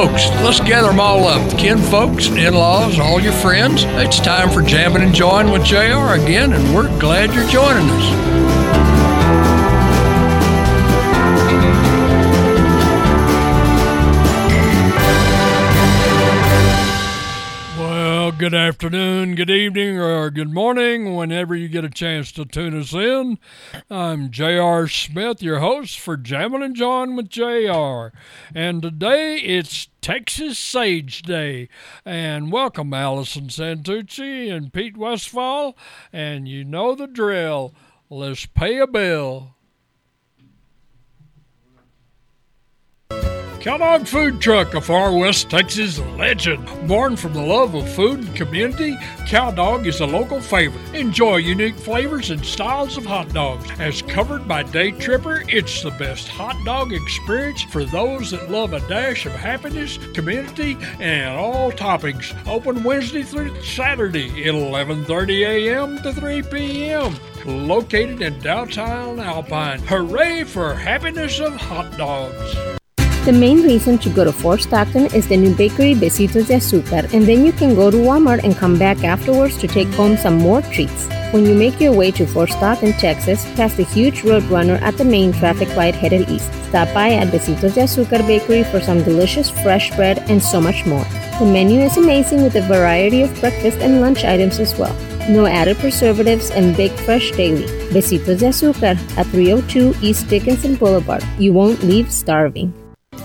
folks, let's gather them all up. Kin folks, in-laws, all your friends. It's time for Jamming and Join with JR again, and we're glad you're joining us. Good afternoon, good evening, or good morning, whenever you get a chance to tune us in. I'm J.R. Smith, your host for Jammin' and Join with J.R. And today it's Texas Sage Day. And welcome Allison Santucci and Pete Westfall. And you know the drill. Let's pay a bill. Cowdog Food Truck, a far west Texas legend. Born from the love of food and community, Cowdog is a local favorite. Enjoy unique flavors and styles of hot dogs. As covered by Day Tripper, it's the best hot dog experience for those that love a dash of happiness, community, and all toppings. Open Wednesday through Saturday at 11:30 a.m. to 3 p.m. Located in downtown Alpine. Hooray for happiness of hot dogs. The main reason to go to Fort Stockton is the new bakery Besitos de Azúcar, and then you can go to Walmart and come back afterwards to take home some more treats. When you make your way to Fort Stockton, Texas, past the huge Roadrunner at the main traffic light headed east, stop by at Besitos de Azúcar Bakery for some delicious fresh bread and so much more. The menu is amazing with a variety of breakfast and lunch items as well. No added preservatives and baked fresh daily. Besitos de Azúcar at 302 East Dickinson Boulevard. You won't leave starving.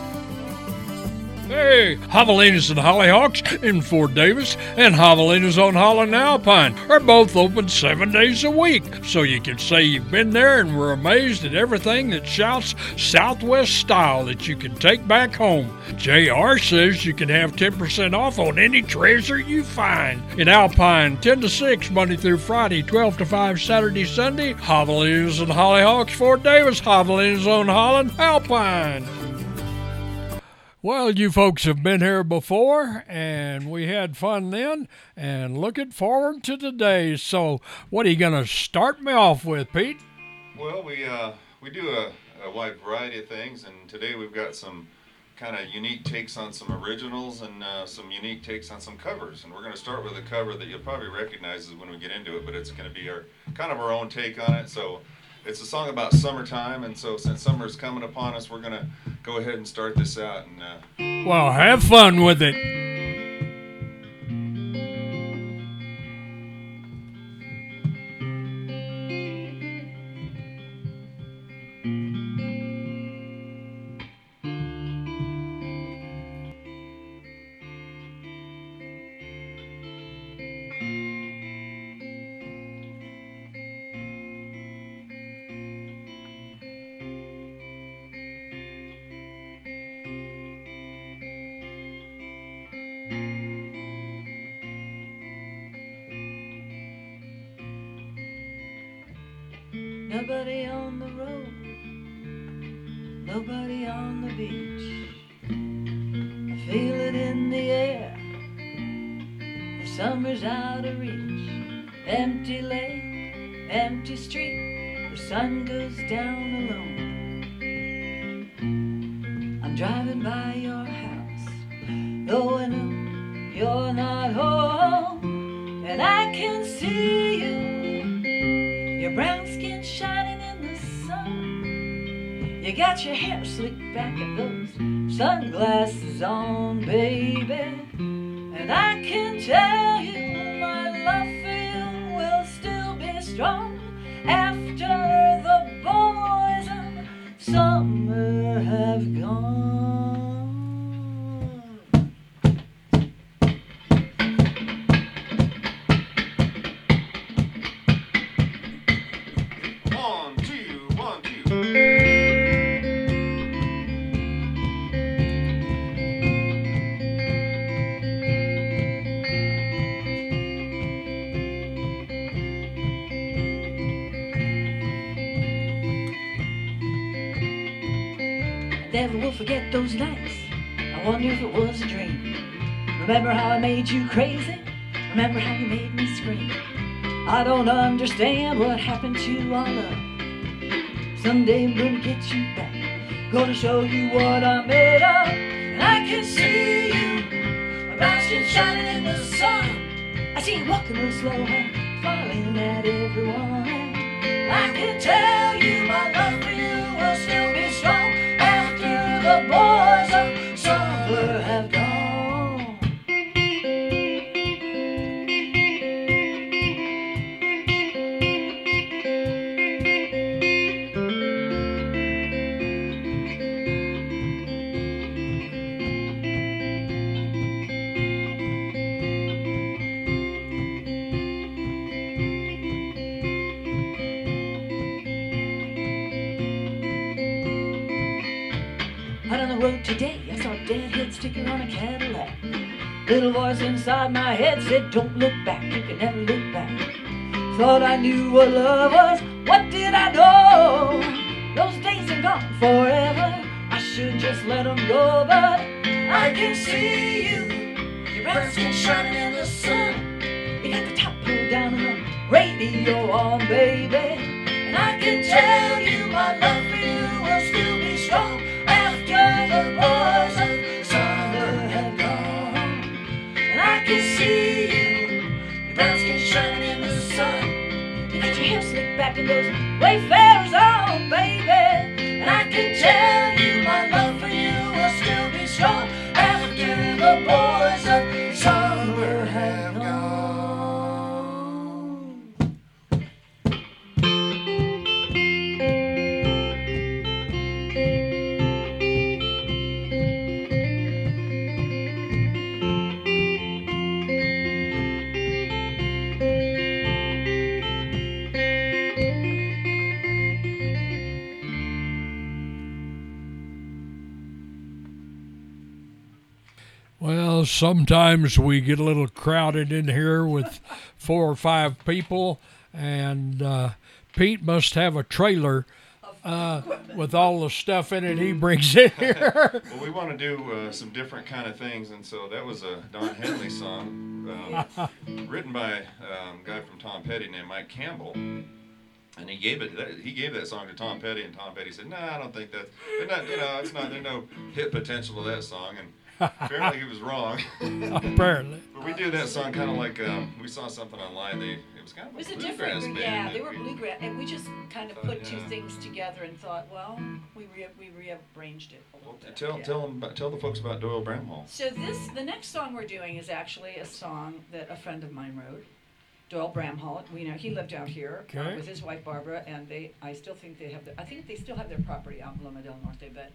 Hey, Javelinas and Hollyhawks in Fort Davis and Javelinas on Holland Alpine are both open 7 days a week, so you can say you've been there and were amazed at everything that shouts Southwest style that you can take back home. JR says you can have 10% off on any treasure you find. In Alpine, 10 to 6 Monday through Friday, 12 to 5 Saturday, Sunday. Javelinas and Hollyhawks, Fort Davis, Javelinas on Holland Alpine. Well, you folks have been here before, and we had fun then, and looking forward to today. So, what are you going to start me off with, Pete? Well, we do a wide variety of things, and today we've got some kind of unique takes on some originals and some unique takes on some covers. And we're going to start with a cover that you'll probably recognize when we get into it, but it's going to be our kind of our own take on it. So, it's a song about summertime, and so since summer's coming upon us, we're going to go ahead and start this out. And well, have fun with it. Nobody on the road, nobody on the beach. I feel it in the air, the summer's out of reach. Empty lake, empty street, the sun goes down alone. I'm driving by your house, though I know you're not home. And I can see you, your brown skin shining in the sun. You got your hair slicked back and those sunglasses on, baby. And I can tell you my love for you will still be strong after the boys of summer have gone. Never will forget those nights. I wonder if it was a dream. Remember how I made you crazy? Remember how you made me scream? I don't understand what happened to our love. Someday I'm gonna get you back, gonna show you what I'm made of. And I can see you. My brown skin shining in the sun. I see you walking real slow and smiling at everyone. I can tell you my love for you will still be strong after the boys of summer have gone. Out on the road today, I saw a deadhead sticker on a Cadillac. Little voice inside my head said, don't look back, you can never look back. Thought I knew what love was, what did I know? Those days are gone forever, I should just let them go. But I can see you, your brown skin shining in the sun. You got the top pulled down and the radio on, baby. And I can tell you my love for you will still be strong after the boys of summer have gone. And I can see you, your brown skin shining in the sun. You got your hair slicked back and those Wayfarers on, baby. And I can tell you my love for you will still be strong after the boys of summer have gone. Well, sometimes we get a little crowded in here with 4 or 5 people, and Pete must have a trailer with all the stuff in it he brings in here. Well, we want to do some different kind of things, and so that was a Don Henley song written by a guy from Tom Petty named Mike Campbell. And he gave that song to Tom Petty, and Tom Petty said, "Nah, I don't think that's, it's not. There's no hit potential to that song." And apparently he was wrong. Apparently. But we do that song kind of like we saw something online. It was kind of It was a a bluegrass different, band. yeah, they were bluegrass, and we just kind of put two yeah. things together and thought, well, we rearranged it a little bit. Tell the folks about Doyle Bramhall. So the next song we're doing is actually a song that a friend of mine wrote, Doyle Bramhall. He lived out here Okay. with his wife Barbara, and I still think they still have their property out in Loma del Norte, but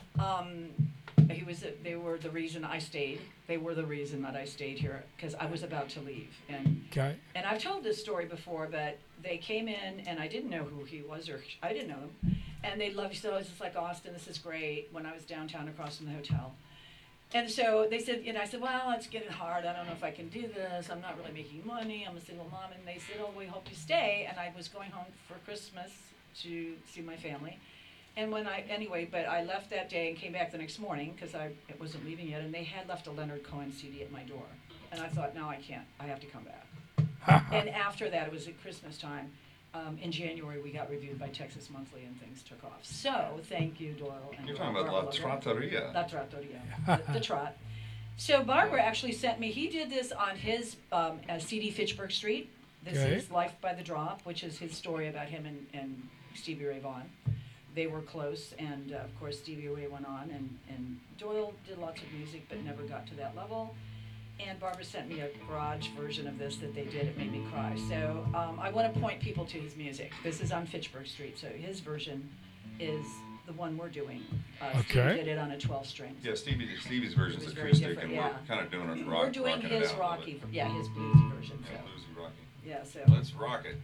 they were the reason I stayed. They were the reason that I stayed here because I was about to leave. And I've told this story before, but they came in and I didn't know who he was or I didn't know him. And they loved, so I was just like, Austin, this is great, when I was downtown across from the hotel. And so they said, I said, well, it's getting hard. I don't know if I can do this. I'm not really making money. I'm a single mom. And they said, oh, we hope you stay. And I was going home for Christmas to see my family. And but I left that day and came back the next morning because I wasn't leaving yet. And they had left a Leonard Cohen CD at my door. And I thought, no, I can't. I have to come back. And after that, it was at Christmas time. In January, we got reviewed by Texas Monthly and things took off. So, thank you, Doyle. And You're talking about La Trattoria. La Trattoria, the Trot. So Barbara actually sent me, he did this on his CD Fitchburg Street. This is Life by the Drop, which is his story about him and Stevie Ray Vaughan. They were close, and of course Stevie Ray went on, and Doyle did lots of music but never got to that level. And Barbara sent me a garage version of this that they did. It made me cry. So I want to point people to his music. This is on Fitchburg Street. So his version is the one we're doing. Steve did it on a 12-string. Yeah, Stevie's version is very acoustic, different, and yeah. we're kind of doing a rock. We're doing rocking his it out rocky, a little his bluesy version. bit. So. Yeah, bluesy rocky. Yeah, so. Let's rock it.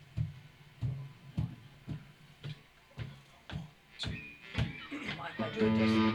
I'll do it just.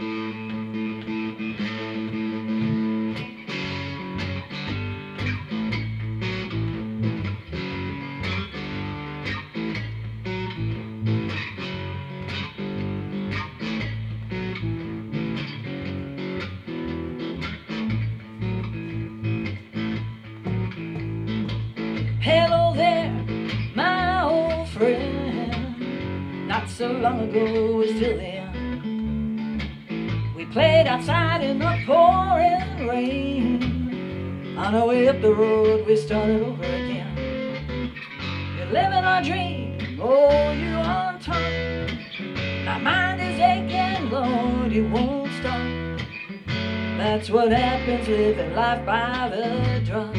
Hello there, my old friend. Not so long ago, we're still in. We played outside in the pouring rain. On our way up the road, we started over again. You're living our dream, oh, you on top. My mind is aching, Lord, it won't stop. That's what happens living life by the drop.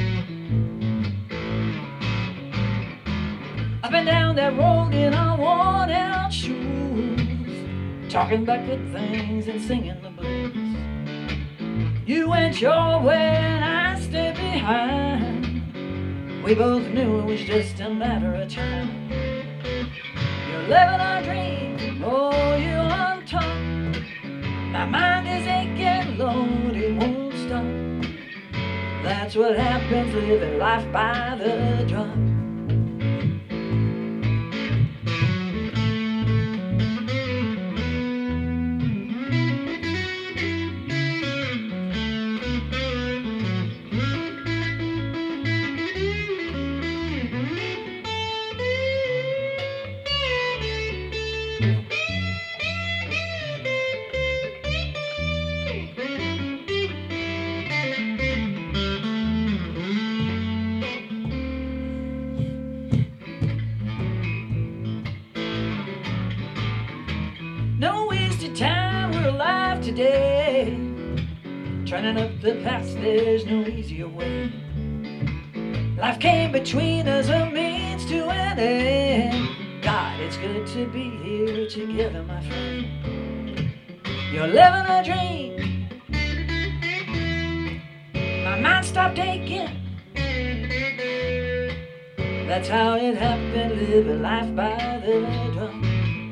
Up and down that road in our worn out shoes, talking about good things and singing the blues. You went your way and I stayed behind. We both knew it was just a matter of time. You're living our dream, oh, you're on top. My mind is aching, Lord, it won't stop. That's what happens living life by the drop. Today, turning up the past, there's no easier way. Life came between us, a means to an end. God, it's good to be here together, my friend. You're living a dream. My mind stopped aching. That's how it happened, living life by the drum.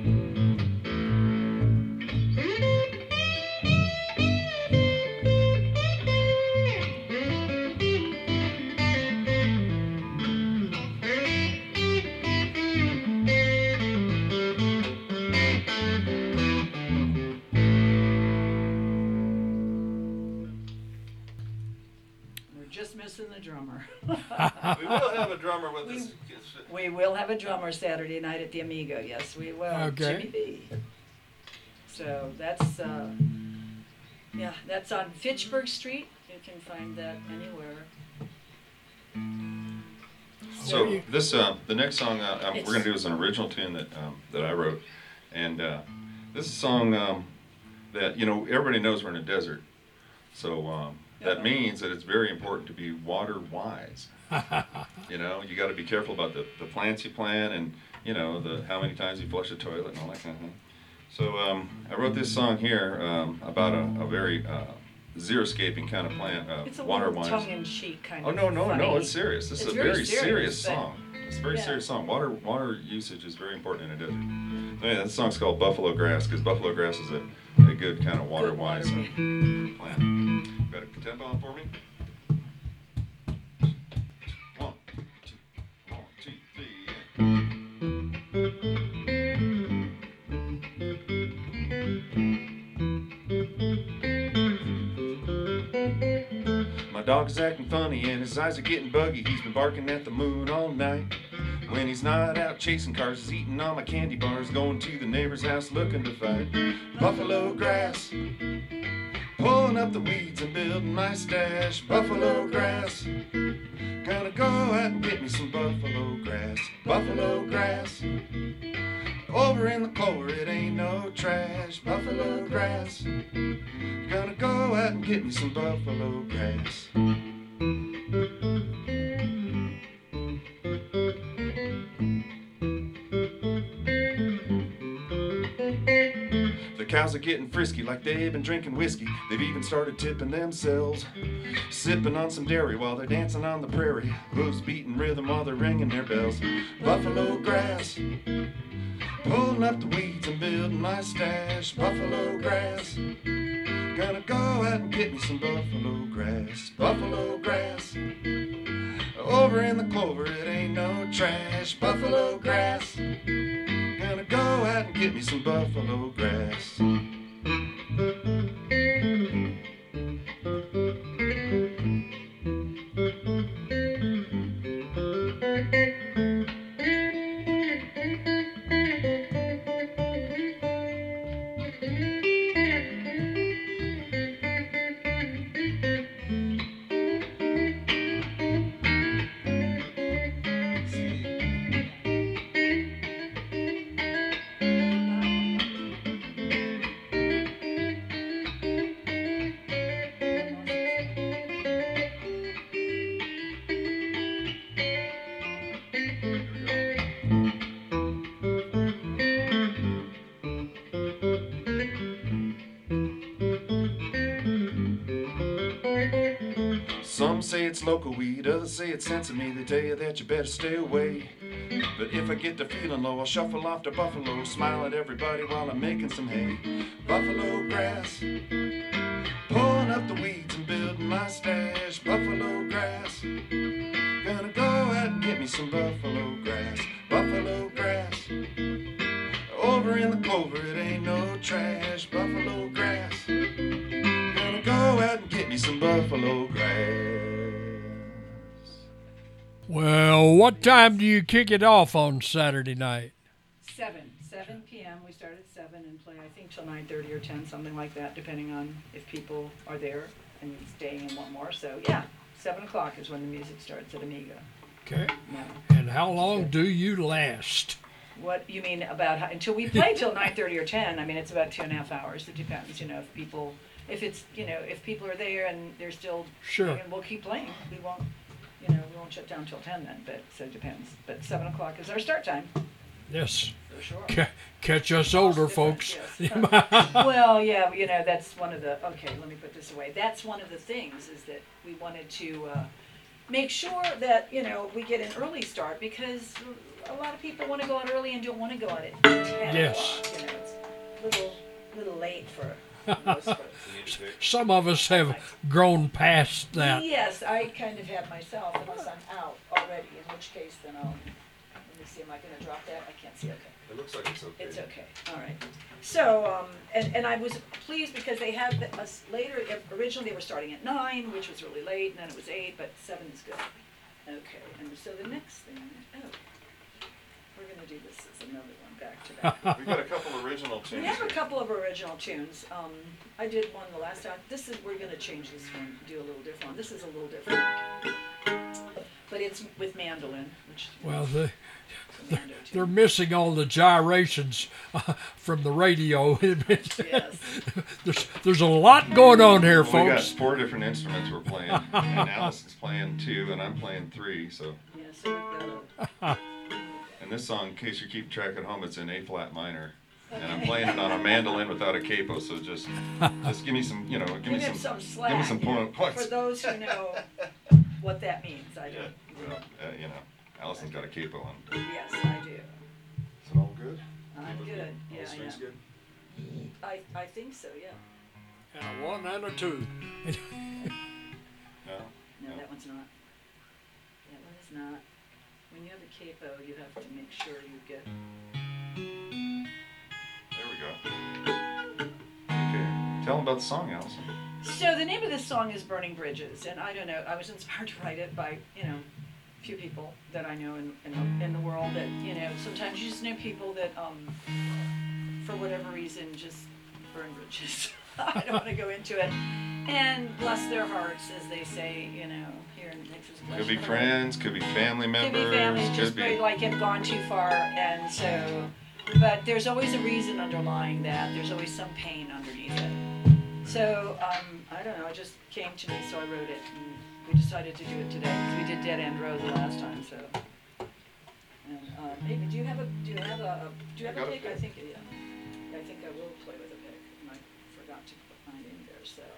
Missing the drummer. We will have a drummer with us. We will have a drummer Saturday night at the Amigo. Yes, we will. Okay. Jimmy B. So that's that's on Fitchburg Street. You can find that anywhere. So this the next song we're going to do is an original tune that I wrote, and this is a song that everybody knows we're in a desert, so. That means that it's very important to be water wise. You got to be careful about the plants you plant and, how many times you flush the toilet and all that kind of thing. So I wrote this song here about a very xeriscaping kind of plant, it's a water wise. tongue-in-cheek kind of. Oh, no, it's serious. This is a very serious but, song. It's a very serious song. Water usage is very important in a desert. Anyway, that song's called Buffalo Grass because buffalo grass is a good kind of water wise plant. Got a tempo on for me? 1, 2, 3. My dog's acting funny and his eyes are getting buggy. He's been barking at the moon all night. When he's not out chasing cars, he's eating all my candy bars, going to the neighbor's house looking to fight. Buffalo grass, pulling up the weeds and building my stash. Buffalo grass, gonna go out and get me some buffalo grass. Buffalo grass, over in the clover, it ain't no trash. Buffalo grass, gonna go out and get me some buffalo grass. The cows are getting frisky like they've been drinking whiskey. They've even started tipping themselves, sipping on some dairy while they're dancing on the prairie. Hooves beating rhythm while they're ringing their bells. Buffalo grass, pulling up the weeds and building my stash. Buffalo grass, gonna go out and get me some buffalo grass. Buffalo grass, over in the clover, it ain't no trash. Buffalo grass, gonna go out and get me some buffalo grass. Some say it's local weed, others say it's sense of me. They tell you that you better stay away. But if I get to feeling low, I'll shuffle off to Buffalo, smile at everybody while I'm making some hay. Buffalo grass, pulling up the weeds and building my stash. Buffalo grass, gonna go out and get me some buffalo grass. Buffalo grass, over in the clover, it ain't no trash. Buffalo grass, gonna go out and get me some buffalo grass. Well, what time do you kick it off on Saturday night? 7 p.m. We start at 7 and play, I think, till 9:30 or 10, something like that, depending on if people are there and staying and want more. So, yeah, 7 o'clock is when the music starts at Amiga. Okay. No. And how long do you last? What you mean about until we play till 9:30 or 10? I mean, it's about 2.5 hours. It depends, if people, if people are there and they're still, Sure. And we'll keep playing. We won't, we won't shut down till 10 then. But so it depends. But 7 o'clock is our start time. Yes. For sure. Catch us older folks. Yes. Well, yeah, that's one of the. Okay, let me put this away. That's one of the things is that we wanted to make sure that we get an early start because a lot of people want to go out early and don't want to go out at 10 Yes. o'clock. It's a little late for most folks. Some of us have grown past that. Yes, I kind of have myself, unless I'm out already, in which case then I'll, let me see, am I going to drop that? I can't see, okay. It looks like it's okay. It's okay, all right. So, and I was pleased because they had us later, originally they were starting at 9, which was really late, and then it was 8, but 7 is good. Okay, and so the next thing, we're going to do this as another one, back to back. We've got a couple original tunes. We have a here. couple of original tunes. I did one the last time. We're going to change this one, do a little different one. This is a little different, but it's with mandolin, which Well, they're missing all the gyrations from the radio. Yes. There's a lot going on here, Well, we got folks. 4 different instruments we're playing, and Allison's playing 2, and I'm playing 3. So, Yeah, so we've got and this song, in case you keep track at home, it's in A flat minor, and I'm playing it on a mandolin without a capo. So just give me some, give me some slack. give me some points. For those who know what that means, I do. Yeah, well, Allison's got a capo on. Yes, I do. Is it all good? I'm good. All Yeah, the strings yeah. good? I think so. Yeah. And a 1 and a 2. No. No, that one's not. That one is not. When you have a capo, you have to make sure you get. There we go. Okay. Tell them about the song, Allison. So the name of this song is Burning Bridges, and I don't know, I was inspired to write it by, a few people that I know in the world that, sometimes you just know people that, for whatever reason, just burn bridges. I don't want to go into it. And bless their hearts, as they say, here in Texas. Could be friends, could be family members, Could be families, just could be. like have gone too far, and so, but there's always a reason underlying that. There's always some pain underneath it. So, I don't know, it just came to me, so I wrote it, and we decided to do it today, because we did Dead End Road the last time, so. And, maybe, do you have a pick? I think, yeah. I think I will play with a pick, and I forgot to put mine in there, so.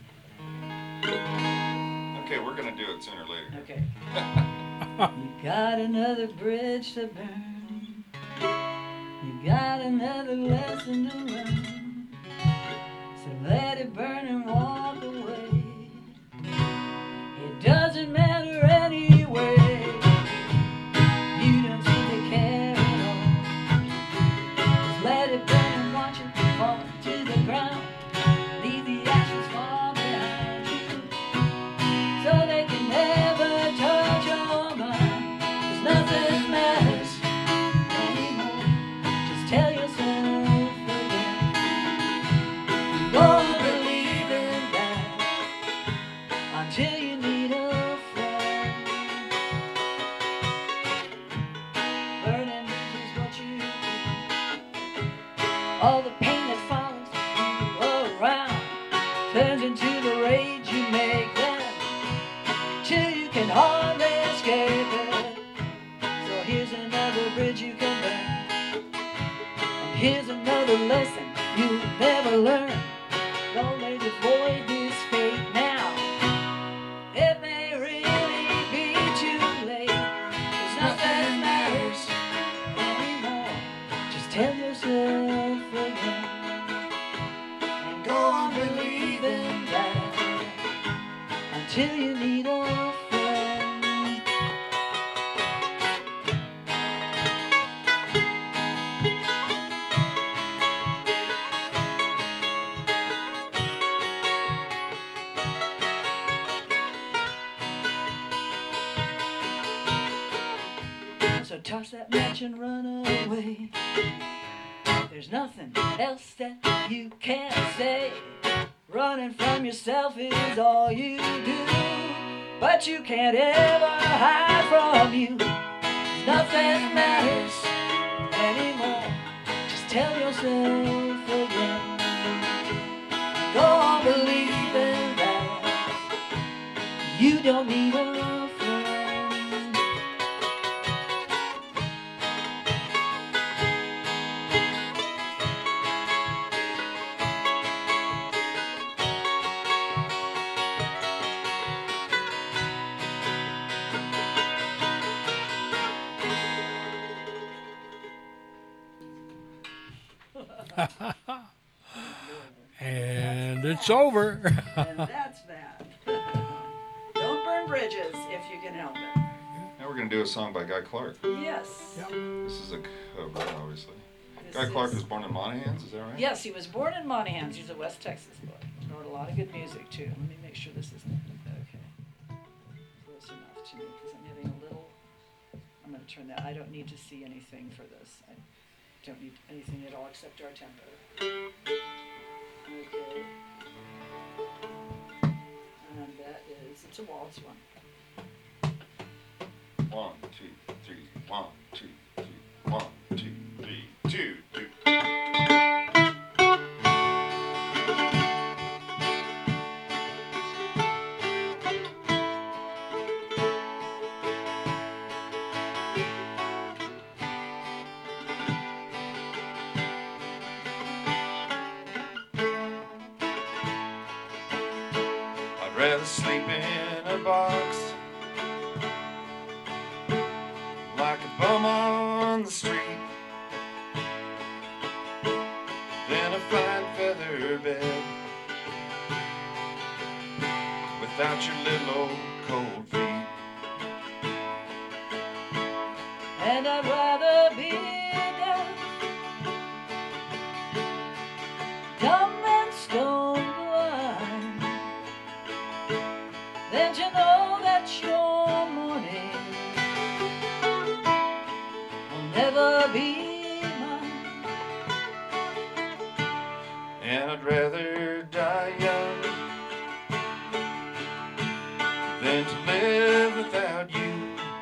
Okay, we're gonna do it sooner or later. Okay. You got another bridge to burn. You got another lesson to learn. So let it burn and walk away. It doesn't matter anyway. You don't seem to care at all. Just let it burn and watch it fall to the ground. Leave the ashes fall behind you, so they can never touch your mind. 'Cause nothing matters anymore. Just tell yourself again. You won't believe in that until you need a friend. Burning is what you do. All the pain that follows you around turns into the rage you make them, till you can hardly escape it. So here's another bridge you can burn, and here's another lesson you'll never learn. Don't let avoid this fate now. If till you need a friend. So toss that match and run away. There's nothing else that you can say. Running from yourself is all you do, but you can't ever hide from you. Nothing matters anymore. Just tell yourself again. Go on believing that you don't need a friend. And it's over. And that's that. Don't burn bridges if you can help it. Now we're going to do a song by Guy Clark. Yes. Yep. This is a cover, obviously. Guy Clark was born in Monahans, is that right? Yes, he was born in Monahans. He's a West Texas boy. Wrote a lot of good music, too. Let me make sure this is okay. Close enough to me, because I'm having a little... I'm going to turn that. I don't need to see anything for this. I don't need anything at all except our tempo. Okay. And that is... It's a waltz one. 1, 2, 3, 1, 2, 3, 1, 2, 3, 2, 2. I'd rather sleep in a box like a bum on the street than a fine feather bed without your little old cold feet. And I'd rather be dumb and stone blind than to know that your morning will never be mine. And I'd rather die young than to live without you.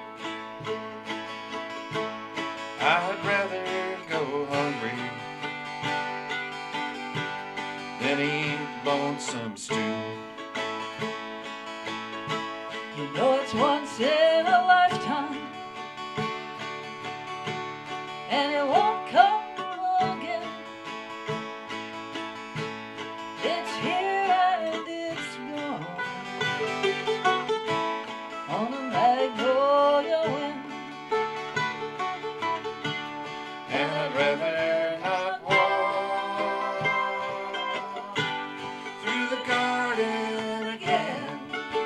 I'd rather go hungry than eat lonesome stew. You know it's once in a lifetime, and it won't come again. It's here and it's gone on a magnolia wind. And I'd rather not walk through the garden again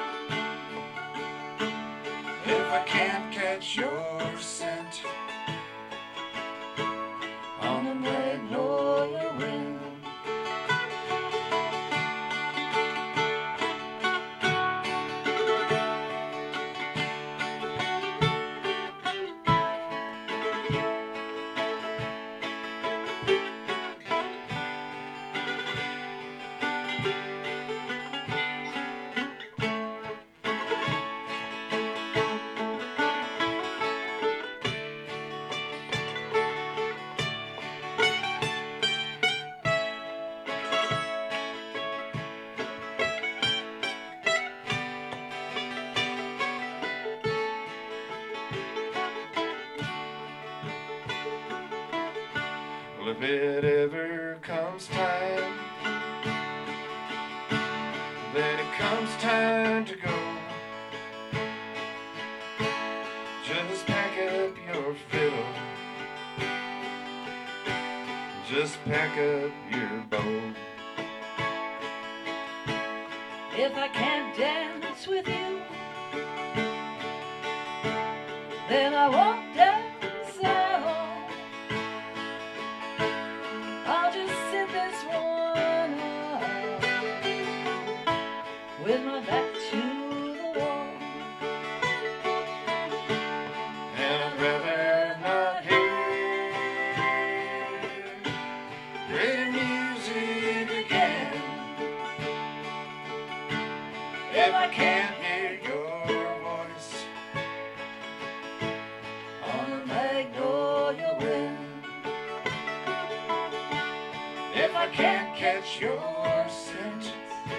if I can't catch your scent on a magnolia wind. Well, if it ever comes time, then it comes time to go. Just pack up your fiddle, just pack up your bow. If I can't dance nights with you. Then I walk down the sidewalk. I'll just sit this one out with my back to the wall. And I'd rather not hear great music again if I can't hear your voice On a magnolia wind. if I can't catch your scent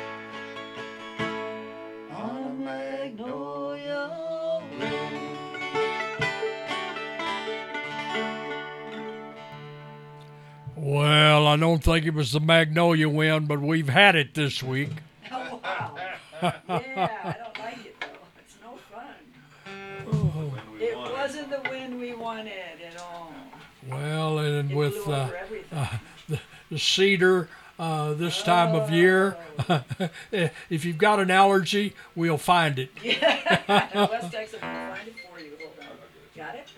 on a magnolia wind. Well, I don't think it was the Magnolia Wind, but we've had it this week. Oh, wow. Yeah, I don't like it though. It's no fun. When we It won. wasn't the wind we wanted at all. Well, and It with blew over everything. the cedar this time of year, if you've got an allergy, we'll find it. Yeah, West Texas will find it for you. Hold on. Got it?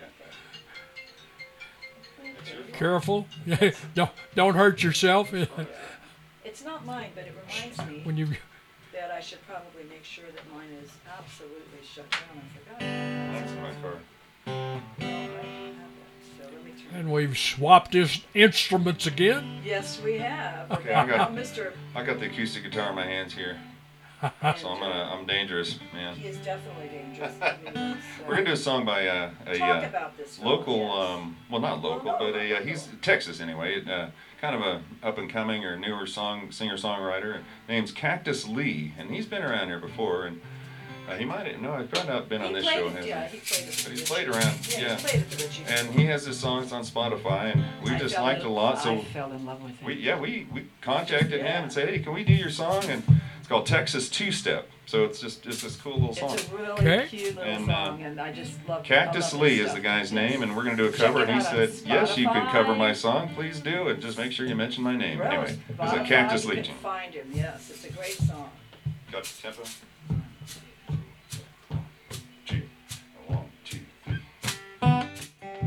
Okay. Careful, don't hurt yourself. It's not mine, but it reminds me When you that I should probably make sure that mine is absolutely shut down. I forgot. That's my car. Well, I have that, so let me turn and we've swapped instruments again. Yes, we have. Okay, I got- Mr. I got the acoustic guitar in my hands here, so I'm dangerous, man. He is definitely dangerous. We're gonna do a song by Talk about this fellow, local, yes. well not local, no, but he's Texas anyway, kind of a up and coming or newer singer-songwriter. Name's Cactus Lee, and he's been around here before, and he might have probably not been on He this played show, it, has yeah, he? he played it. But he's played around, yeah. He played it to Richie. And he has his songs on Spotify, and we I just fell liked in- it a lot, so I fell in love with him. we contacted Yeah. him and said, hey, can we do your song? And it's called Texas Two-Step. So it's this cool little song. It's a really Okay. cute little And, song, and I just love Cactus I love Lee his is stuff. the guy's Yes. name, and we're going to do a Check cover. it And he out on said, yes, you could cover my Spotify. song. Please do it. Just make sure you mention my name. Well, Anyway, it's a Spotify, Cactus you Lee can tune. find him, yes, it's a great song. Got the tempo? 2, 1, 2, 3.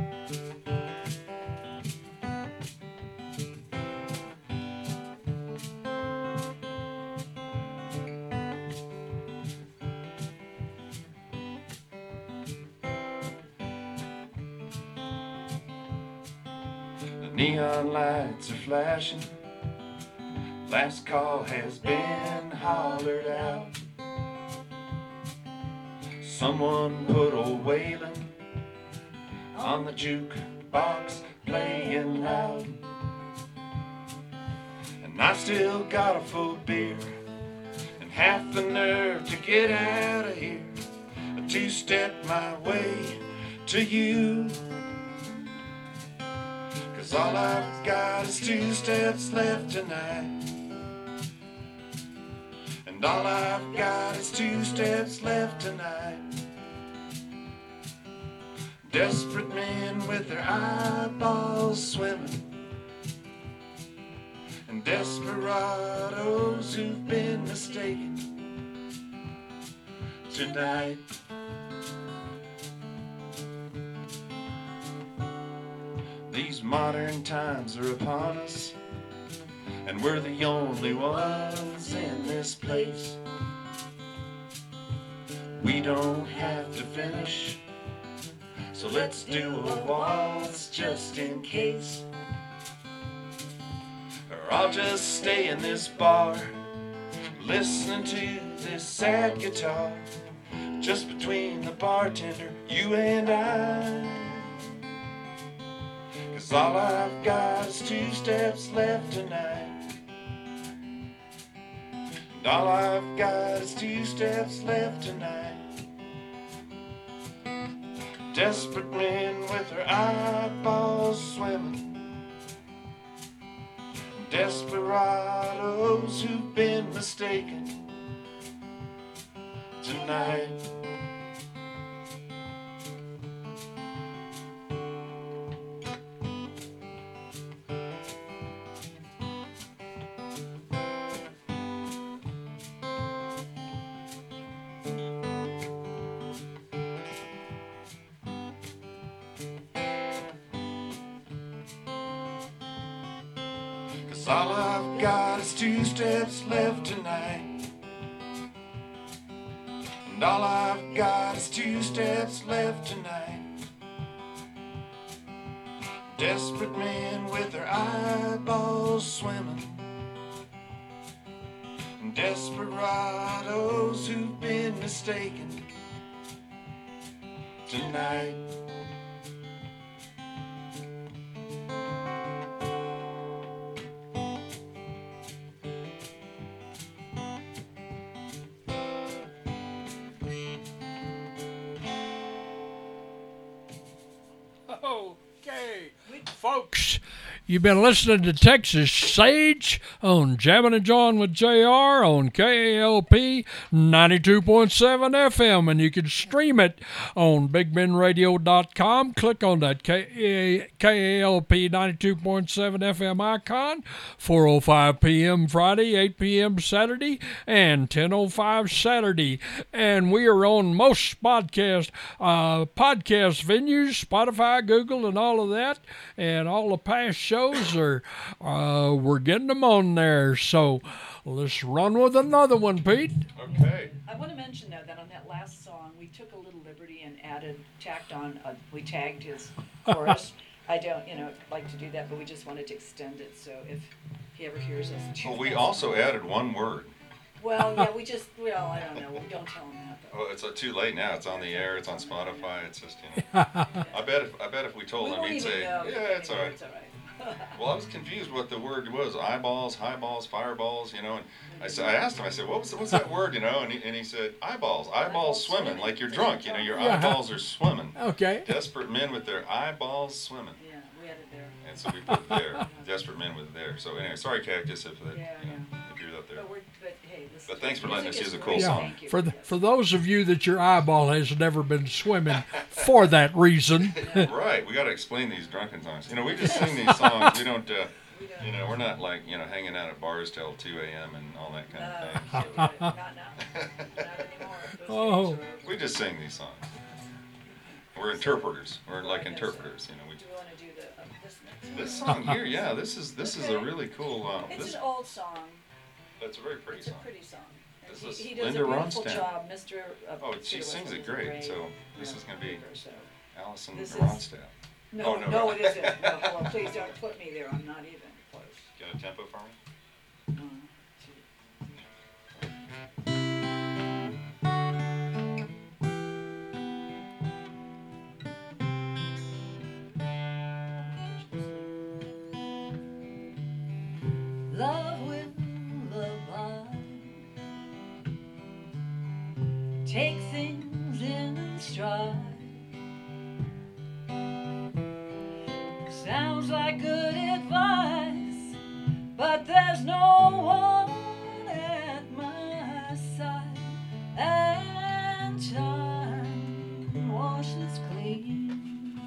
The neon lights are flashing. Last call has been hollered out. Someone put old Waylon on the jukebox playing loud. And I still got a full beer and half the nerve to get out of here. A two-step my way to you. 'Cause all I've got is 2 steps left tonight. And all I've got is 2 steps left tonight. Desperate men with their eyeballs swimming, and desperados who've been mistaken tonight. These modern times are upon us, and we're the only ones in this place. We don't have to finish, so let's do a waltz just in case. Or I'll just stay in this bar, listening to this sad guitar, just between the bartender, you and I. 'Cause all I've got is 2 steps left tonight. And all I've got is 2 steps left tonight. Desperate men with their eyeballs swimming, desperados who've been mistaken tonight. 'Cause all I've got is 2 steps left tonight. And all I've got is 2 steps left tonight. Desperate men with their eyeballs swimming. And desperados who've been mistaken tonight. Okay, folks, you've been listening to Texas Sage on Jammin' and John with JR on KALP 92.7 FM, and you can stream it on BigBenRadio.com. Click on that KALP 92.7 FM icon, 4:05 p.m. Friday, 8 p.m. Saturday, and 10:05 Saturday. And we are on most podcast venues, Spotify, Google, and all of that. And all the past shows are, we're getting them on there. So let's run with another one, Pete. Okay. I want to mention, though, that on that last song, we took a little liberty and tacked on, we tagged his chorus. I don't, like to do that, but we just wanted to extend it, so if he ever hears us. Well, we also added one word. Well, yeah, I don't know. We don't tell him that, though. Oh, it's too late now. It's on the air. It's on Spotify. It's just, I bet if we told him, he'd say, yeah, it's all right. It's all right. Well, I was confused what the word was. Eyeballs, highballs, fireballs, and I asked him, I said, what's that word, and he said, eyeballs. Eyeballs swimming, like you're drunk, your eyeballs are swimming. Okay. Desperate men with their eyeballs swimming. Yeah, we had it there. And so we put there. Desperate men with there. So anyway, sorry, Cactus, if that, if you're up there. But thanks for letting us use a cool song. For those of you that your eyeball has never been swimming for that reason. Right, we got to explain these drunken songs. We just sing these songs. We don't, we're not like, hanging out at bars till 2 a.m. and all that kind of thing. Not now. Not anymore. Oh. We just sing these songs. We're interpreters. We're like interpreters. Do you want to do this song here? Yeah, this is a really cool. It's an old song. It's a very pretty song. It's a pretty song. This is He does Linda a beautiful Ronstadt. job, Mr. She sings it great. So this is going to be Allison Ronstadt. No, it isn't. No, hold on, please don't put me there. I'm not even close. Got a tempo for me? Love will abide. Take things in stride. Sounds like good advice, but there's no one at my side. And time washes clean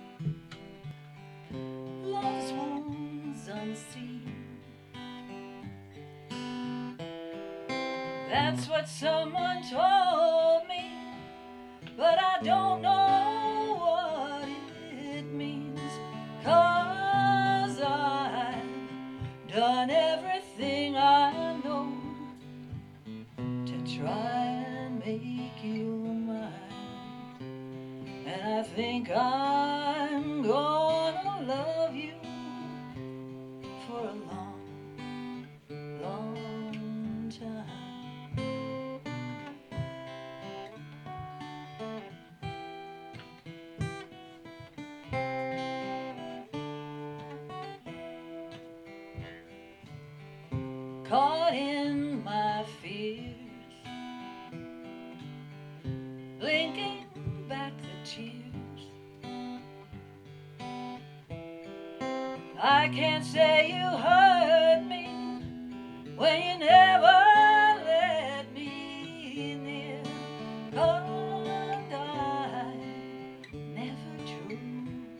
love's wounds unseen. That's what someone told me, but I don't know what it means, 'cause I've done everything I know to try and make you mine. And I think I'm gonna love you for a long, long time. Caught in my fears, blinking back the tears. I can't say you hurt me when you never let me near, and I never drew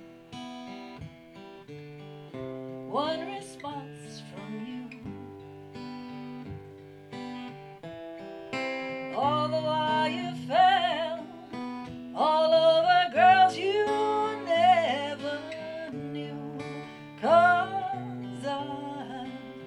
one response from you. All the while you fell all over girls you never knew, 'cause I've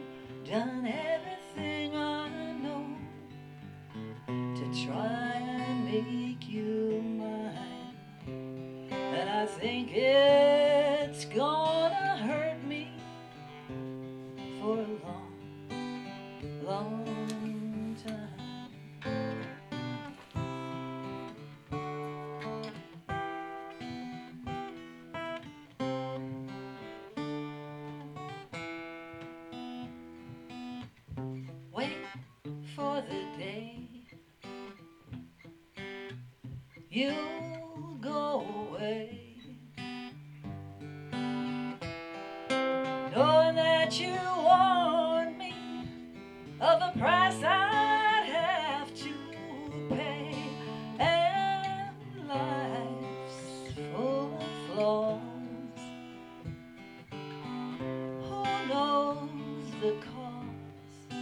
think it's gonna hurt me for a long, long time. Wait for the day you go away, knowing that you warned me of the price I'd have to pay, and life's full of flaws. Who knows the cause?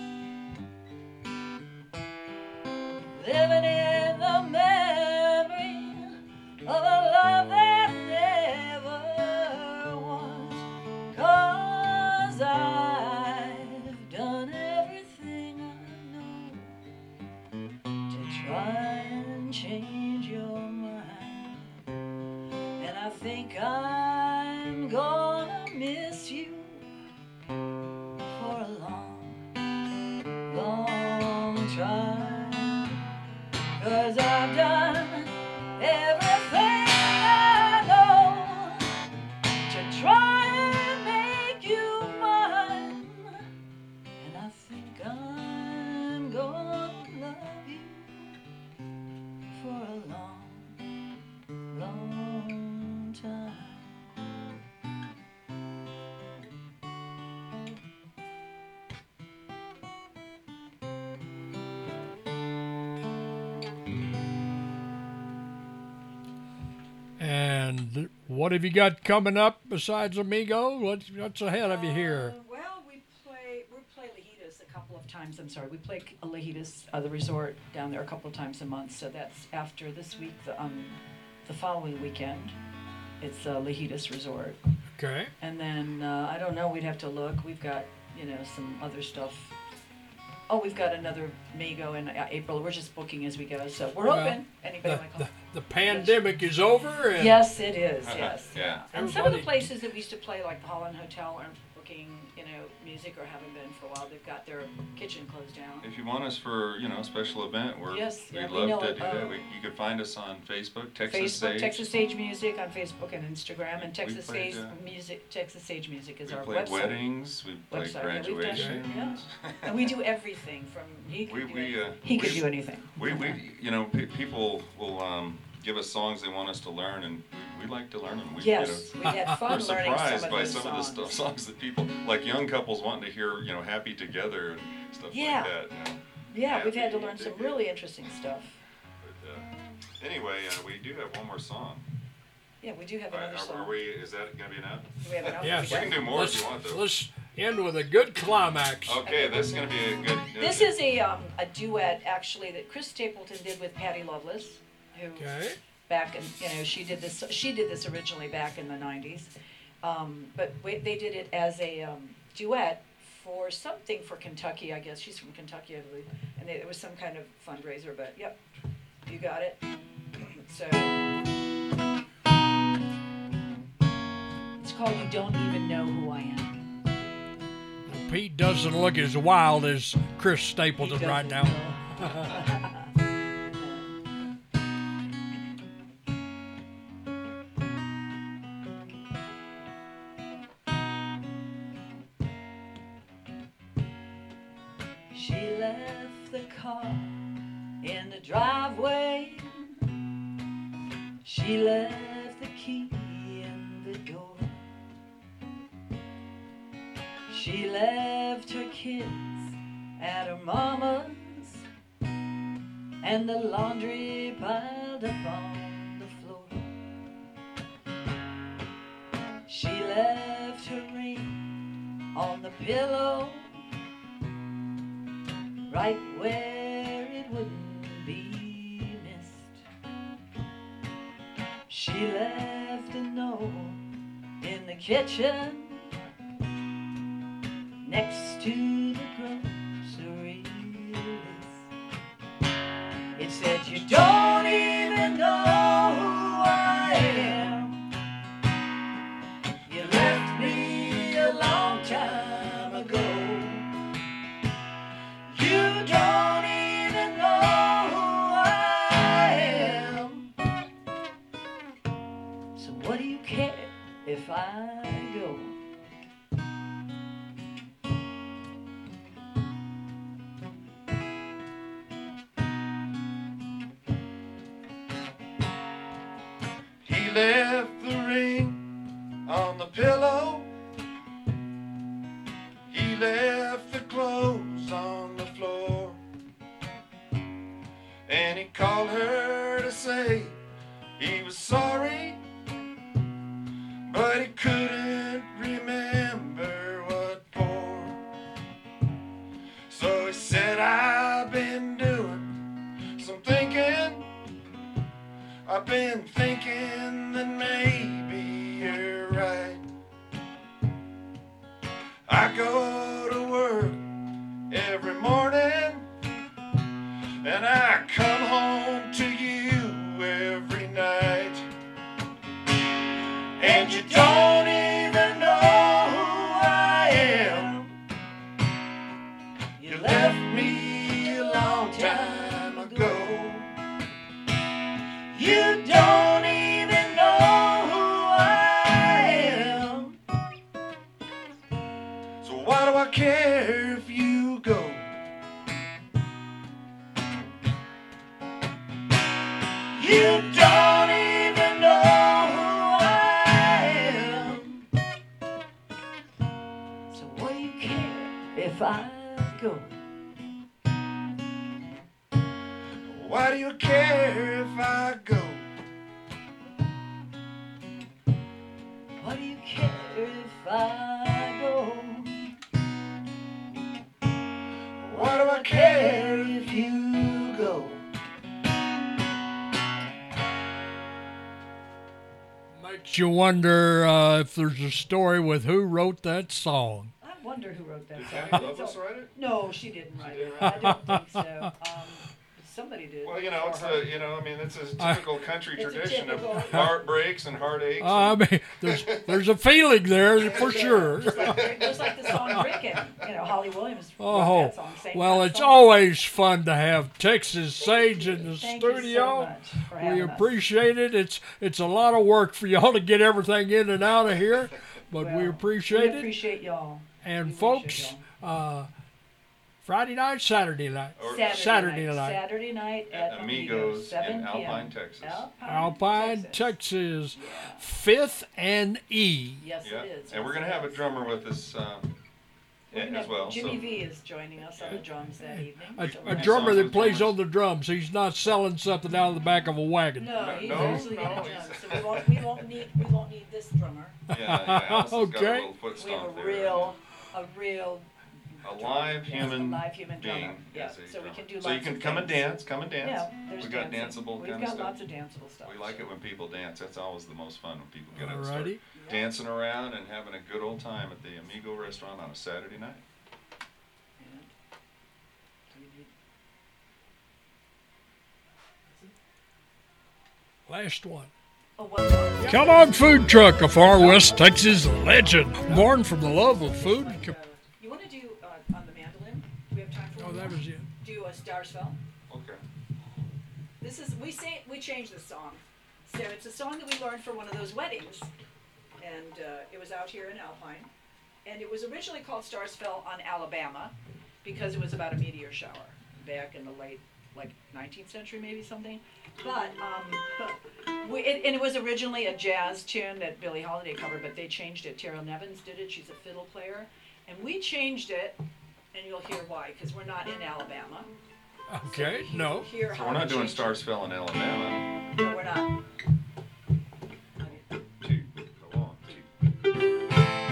Living in the memory of a love that never was, 'cause I've done everything I know to try and change your mind, and I think I'm gonna miss you for a long, long time, 'cause I've done everything I know to try and make you mine, and I think I'm gonna love you for a long, long time. And what have you got coming up besides Amigo? What's ahead of you here? Well, we play Lajitas a couple of times. I'm sorry, we play Lajitas, the resort down there a couple of times a month. So that's after this week. The following weekend, it's Lajitas Resort. Okay. And then I don't know. We'd have to look. We've got some other stuff. Oh, we've got another Amigo in April. We're just booking as we go, so we're open. Anybody want to call? The pandemic is over. And Yes, it is. Yes. Yeah. And some of the places that we used to play, like the Holland Hotel, aren't booking, music or haven't been for a while. They've got their kitchen closed down. If you want us for, a special event, Yes, we'd we know love to it. do that. You can find us on Facebook, Texas Sage. Texas Sage Music on Facebook and Instagram, and Texas played, Sage Music. Texas Sage Music is We our played website. weddings, we played Website. Yeah, we've done- graduation. yeah. And we do everything from he could We do anything. People will give us songs they want us to learn, and we like to learn them. Yes, we had fun We're learning surprised some by of some those of the songs that people, like young couples wanting to hear, happy together and stuff Yeah. like that. Yeah, we've had to Happy, learn some dig really interesting stuff. But, anyway, we do have one more song. Yeah, we do have another song. Is that going to be enough? Do we have enough? Yes. We can do more if you want, though. Let's end with a good climax. Okay, this is going to be a good... This is a duet, actually, that Chris Stapleton did with Patty Loveless, who back in, she did this originally back in the 90s. But they did it as a duet for something for Kentucky, I guess. She's from Kentucky, I believe. And it was some kind of fundraiser, but yep, you got it. So it's called You Don't Even Know Who I Am. Pete doesn't look as wild as Chris Stapleton right now. She left the car in the driveway. She left the key in the door. She left her kids at her mama's, and the laundry piled up on the floor. She left her ring on the pillow, right where it wouldn't be missed. She left a note in the kitchen next to the grocery list. It said, you don't even know who I am. and he called her to say he was sorry, but he couldn't remember what for. So he said, I've been doing some thinking. I've been thinking that maybe you're right. I go to work every morning, and I come home to you every night. And you don't even know who I am. You left me a long time ago. You don't even know who I am. So why do I care if you go? You don't even know who I am. So what do you care if I go? Why do you care if I go? What do you care if I go? Why do I care if you go? Makes you wonder if there's a story with who wrote that song. I wonder who wrote that Did song. Patty Loveless write it? No, she didn't write it. I don't think so. Somebody did. Well, you know, it's for her. it's a typical country It's a tradition typical- of heartbreaks and heartaches. I mean, there's a feeling there for sure. Just like the song Rick and Holly Williams wrote Oh, that song. Same well, kind of it's song. always fun to have Texas Sage in the Thank you so studio. much for We having us. appreciate it. It's a lot of work for y'all to get everything in and out of here, but we Well, appreciate We it. appreciate y'all. And we folks, appreciate Friday night, Saturday night, Or Saturday night. Saturday night at Amigos 7 in p.m. Alpine, Texas. Alpine, Texas, Yeah. 5th and E. Yes, Yeah, it is. and we're Yes, gonna it have a is. drummer with us We're gonna as have well. Jimmy So V is joining us on the drums that evening. A, So a we're gonna- drummer songs that with plays drummers. on the drums. He's not selling something out of the back of a wagon. No, he's No, actually no, gonna he's- drum. So we won't need this drummer. yeah, Allison's got a Okay. little foot We have stomp a there. real A live yes, human a live human drummer. being. Yeah, is a so we drummer. can do So you lots can of come and things. dance. Come and dance. Yeah, there's We got dancing. danceable We've kind got of stuff. lots of danceable stuff. We like it when people dance. That's always the most fun when people get out and start Alrighty. dancing around and having a good old time at the Amigo restaurant on a Saturday night. Last one. Oh, one more. Kellogg Food Truck, a Far West Texas legend, born from the love of food. and You want to do on the mandolin? Do we have time for Oh, one that more? was it. Do a Starsfell. Okay. This is we changed this song. So it's a song that we learned for one of those weddings, and it was out here in Alpine, and it was originally called Stars Fell on Alabama, because it was about a meteor shower back in the late 19th century, maybe something. But and it was originally a jazz tune that Billie Holiday covered, but they changed it. Tara Nevins did it. She's a fiddle player, and we changed it, and you'll hear why, because we're not in Alabama. Okay, no. Hear So how we're we not doing changed it. Stars Fell in Alabama. No, we're not. Two. Go on. Two.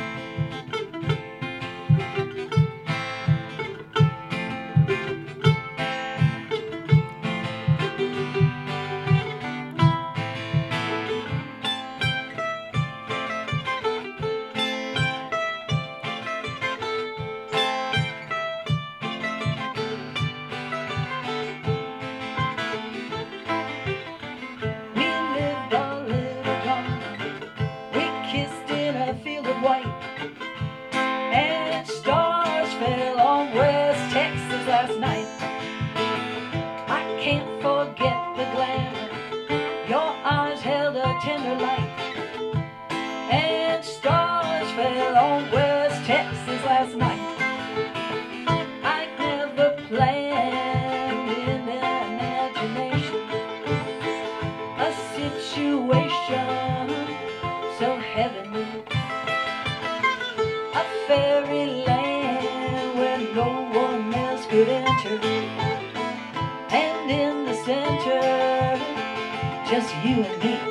We lived a little drama. We kissed in a field of white. And stars fell on West Texas last night. I can't forget the glamour. Your eyes held a tender light. And stars fell on West Texas last night. I never planned in imagination a situation so heavenly, a fairyland where no one else could enter, and in the center center, just you and me.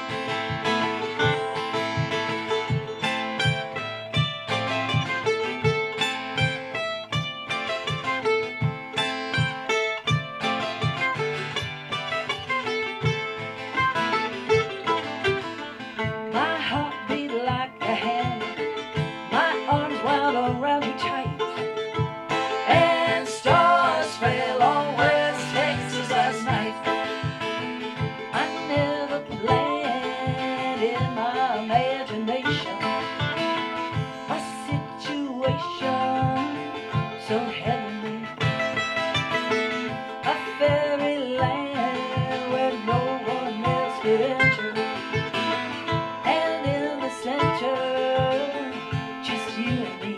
My heart beat like a hammer, my arms wound around you tight, and stars fell on West Texas last night. I never planned in my imagination a situation so heavenly, a fairyland where no one else could enter, and in the center, just you and me.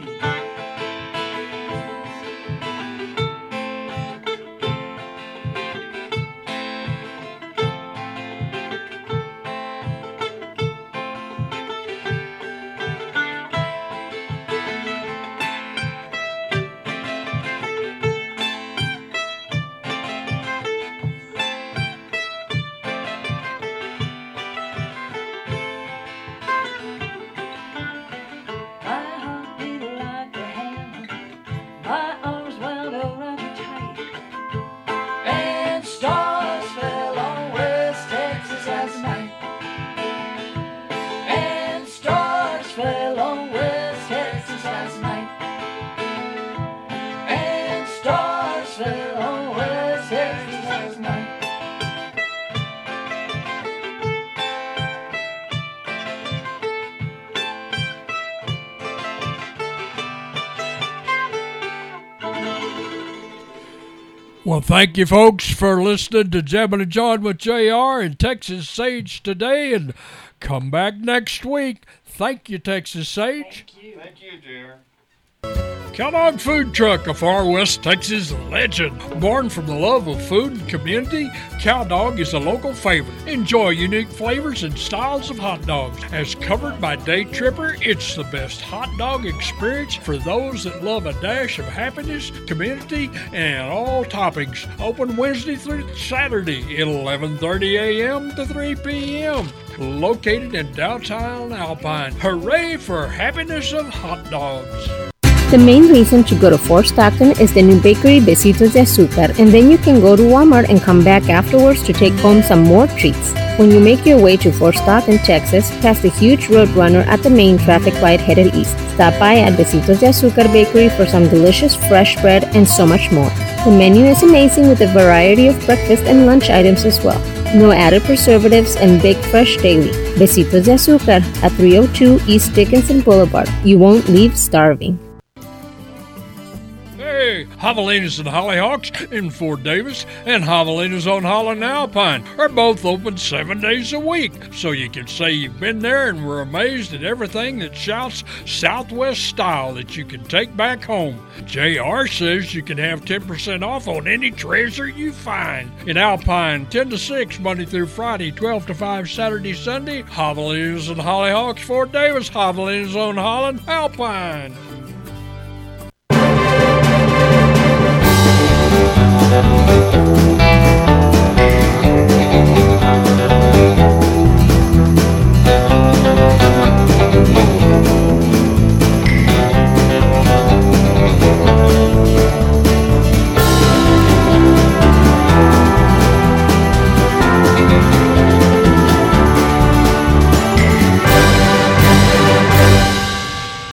My heart beat like a hammer, my arms wound around you tight, and stars fell on West Texas last night, and stars fell on West Texas last night, and stars fell on West Texas last night. Well, thank you, folks, for listening to Jebin and John with JR and Texas Sage today, and come back next week. Thank you, Texas Sage. Thank you. Thank you, JR. Cowdog Food Truck, a far West Texas legend. Born from the love of food and community, Cowdog is a local favorite. Enjoy unique flavors and styles of hot dogs. As covered by Day Tripper, it's the best hot dog experience for those that love a dash of happiness, community, and all toppings. Open Wednesday through Saturday at 11:30 a.m. to 3 p.m. Located in downtown Alpine. Hooray for happiness of hot dogs. The main reason to go to Fort Stockton is the new bakery Besitos de Azúcar, and then you can go to Walmart and come back afterwards to take home some more treats. When you make your way to Fort Stockton, Texas, past the huge Roadrunner at the main traffic light headed east, stop by at Besitos de Azúcar Bakery for some delicious fresh bread and so much more. The menu is amazing with a variety of breakfast and lunch items as well. No added preservatives and baked fresh daily. Besitos de Azúcar at 302 East Dickinson Boulevard. You won't leave starving. Hey, Javelinas and Hollyhawks in Fort Davis and Javelinas on Holland Alpine are both open 7 days a week, so you can say you've been there and were amazed at everything that shouts Southwest style that you can take back home. JR says you can have 10% off on any treasure you find. In Alpine, 10 to 6 Monday through Friday, 12 to 5 Saturday, Sunday. Javelinas and Hollyhawks, Fort Davis, Javelinas on Holland Alpine.